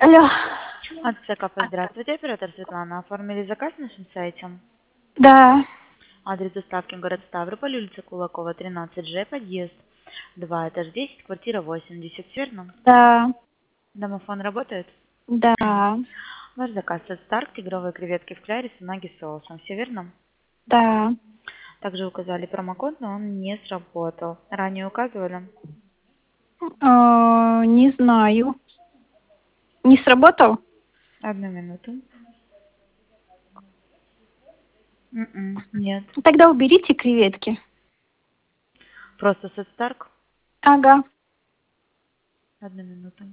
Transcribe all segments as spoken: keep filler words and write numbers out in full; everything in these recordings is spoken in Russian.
Алло. От ЦКП, здравствуйте, оператор Светлана. Оформили заказ на нашем сайте? Да, Адрес доставки город Ставрополь, улица Кулакова, тринадцать Ж, подъезд два, этаж десять, квартира восемьдесят, верно? да, Домофон работает? да, Ваш заказ от Старк, тигровые креветки в кляре с унаги соусом, все верно? да. Также указали промокод, но он не сработал. Ранее указывали? А, не знаю. Не сработал? Одну минуту. М-м, Нет. Тогда уберите креветки. Просто с Старк? Ага. Одну минуту.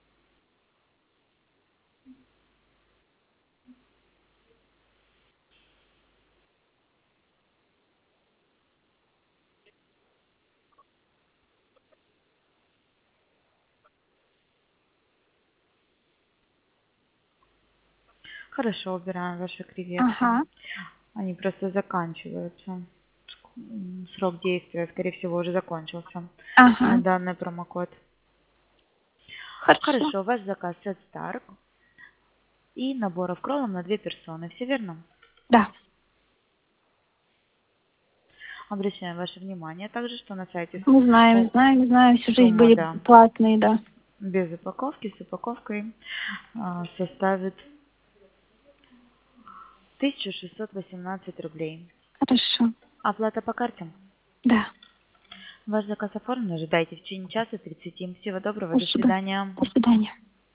Хорошо, убираем ваши креветки. Ага. Они просто заканчиваются. М, Срок действия, скорее всего, уже закончился. Ага. На данный промокод. Хорошо. Хорошо, ваш заказ от Старк и наборов кроллом на две персоны. Все верно? Да. Обращаем ваше внимание также, что на сайте Мы знаем, о, знаем, знаем. Всю жизнь сумма, были да, платные, да. без упаковки, с упаковкой а, составит тысяча шестьсот восемнадцать рублей. Хорошо. Оплата по карте. Да. Ваш заказ оформлен. Ожидайте в течение часа тридцати. Всего доброго. До Спасибо. свидания. До свидания.